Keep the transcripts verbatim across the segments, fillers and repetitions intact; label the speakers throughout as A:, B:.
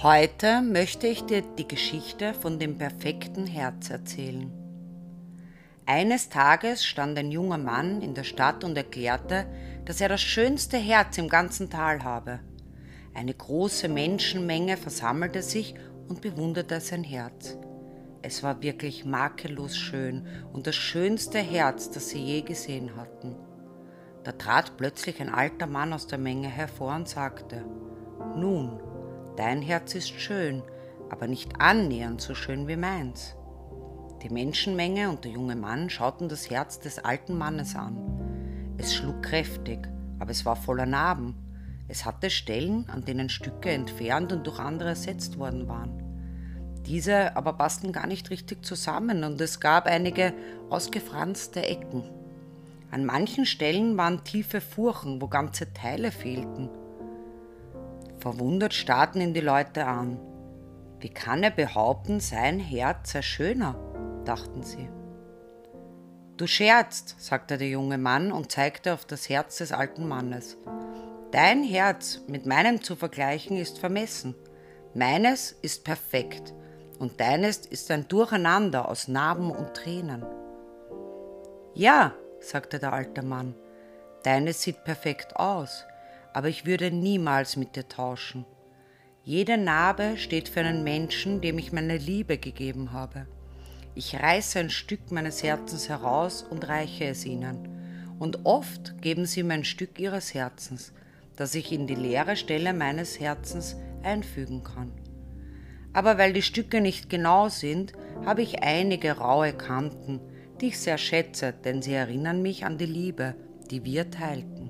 A: Heute möchte ich dir die Geschichte von dem perfekten Herz erzählen. Eines Tages stand ein junger Mann in der Stadt und erklärte, dass er das schönste Herz im ganzen Tal habe. Eine große Menschenmenge versammelte sich und bewunderte sein Herz. Es war wirklich makellos schön und das schönste Herz, das sie je gesehen hatten. Da trat plötzlich ein alter Mann aus der Menge hervor und sagte: »Nun, dein Herz ist schön, aber nicht annähernd so schön wie meins.« Die Menschenmenge und der junge Mann schauten das Herz des alten Mannes an. Es schlug kräftig, aber es war voller Narben. Es hatte Stellen, an denen Stücke entfernt und durch andere ersetzt worden waren. Diese aber passten gar nicht richtig zusammen und es gab einige ausgefranste Ecken. An manchen Stellen waren tiefe Furchen, wo ganze Teile fehlten. Verwundert starrten ihn die Leute an. Wie kann er behaupten, sein Herz sei schöner, dachten sie. »Du scherzt«, sagte der junge Mann und zeigte auf das Herz des alten Mannes. »Dein Herz mit meinem zu vergleichen ist vermessen. Meines ist perfekt und deines ist ein Durcheinander aus Narben und Tränen.« »Ja«, sagte der alte Mann, »deines sieht perfekt aus, aber ich würde niemals mit dir tauschen. Jede Narbe steht für einen Menschen, dem ich meine Liebe gegeben habe. Ich reiße ein Stück meines Herzens heraus und reiche es ihnen. Und oft geben sie mir ein Stück ihres Herzens, das ich in die leere Stelle meines Herzens einfügen kann. Aber weil die Stücke nicht genau sind, habe ich einige raue Kanten, die ich sehr schätze, denn sie erinnern mich an die Liebe, die wir teilten.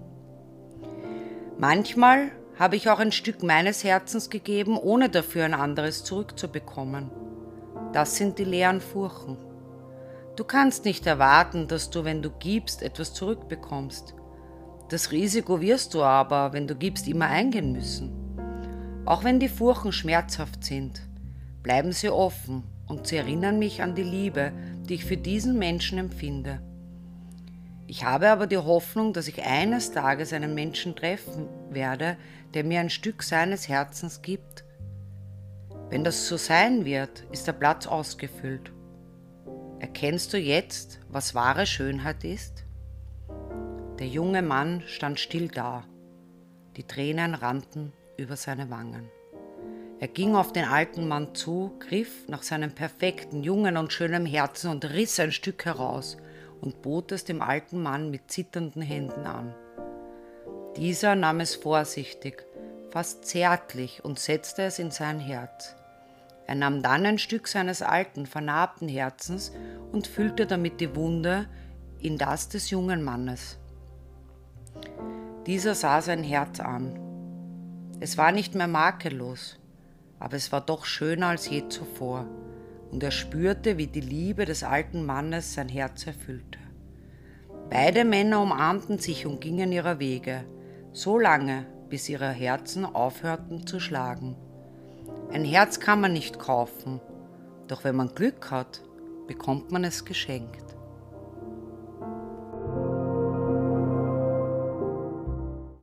A: Manchmal habe ich auch ein Stück meines Herzens gegeben, ohne dafür ein anderes zurückzubekommen. Das sind die leeren Furchen. Du kannst nicht erwarten, dass du, wenn du gibst, etwas zurückbekommst. Das Risiko wirst du aber, wenn du gibst, immer eingehen müssen. Auch wenn die Furchen schmerzhaft sind, bleiben sie offen und sie erinnern mich an die Liebe, die ich für diesen Menschen empfinde. Ich habe aber die Hoffnung, dass ich eines Tages einen Menschen treffen werde, der mir ein Stück seines Herzens gibt. Wenn das so sein wird, ist der Platz ausgefüllt. Erkennst du jetzt, was wahre Schönheit ist?« Der junge Mann stand still da. Die Tränen rannten über seine Wangen. Er ging auf den alten Mann zu, griff nach seinem perfekten, jungen und schönen Herzen und riss ein Stück heraus und bot es dem alten Mann mit zitternden Händen an. Dieser nahm es vorsichtig, fast zärtlich und setzte es in sein Herz. Er nahm dann ein Stück seines alten, vernarbten Herzens und füllte damit die Wunde in das des jungen Mannes. Dieser sah sein Herz an. Es war nicht mehr makellos, aber es war doch schöner als je zuvor, und er spürte, wie die Liebe des alten Mannes sein Herz erfüllte. Beide Männer umarmten sich und gingen ihrer Wege, so lange, bis ihre Herzen aufhörten zu schlagen. Ein Herz kann man nicht kaufen, doch wenn man Glück hat, bekommt man es geschenkt.